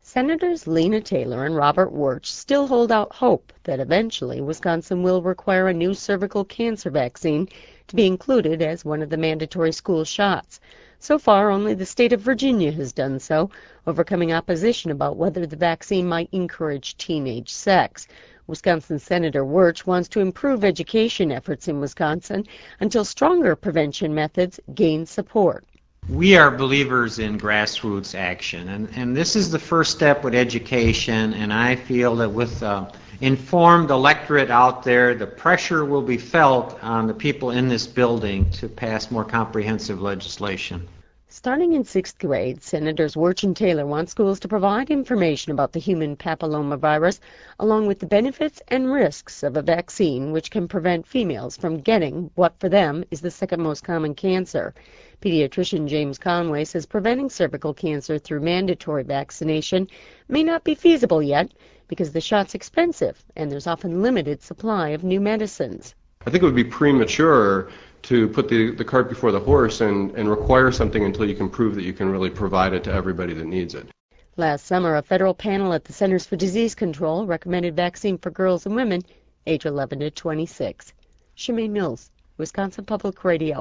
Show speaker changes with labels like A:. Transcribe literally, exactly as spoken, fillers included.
A: Senators Lena Taylor and Robert Wirtz still hold out hope that eventually Wisconsin will require a new cervical cancer vaccine to be included as one of the mandatory school shots. So far, only the state of Virginia has done so, overcoming opposition about whether the vaccine might encourage teenage sex. Wisconsin Senator Wirtz wants to improve education efforts in Wisconsin until stronger prevention methods gain support.
B: We are believers in grassroots action, and, and this is the first step with education, and I feel that with uh, informed electorate out there, the pressure will be felt on the people in this building to pass more comprehensive legislation.
A: Starting in sixth grade, Senators Wirtz and Taylor want schools to provide information about the human papillomavirus, along with the benefits and risks of a vaccine which can prevent females from getting what for them is the second most common cancer. Pediatrician James Conway says preventing cervical cancer through mandatory vaccination may not be feasible yet because the shot's expensive and there's often limited supply of new medicines.
C: I think it would be premature to put the, the cart before the horse and, and require something until you can prove that you can really provide it to everybody that needs it.
A: Last summer, a federal panel at the Centers for Disease Control recommended vaccine for girls and women age eleven to twenty-six. Shemaine Mills, Wisconsin Public Radio.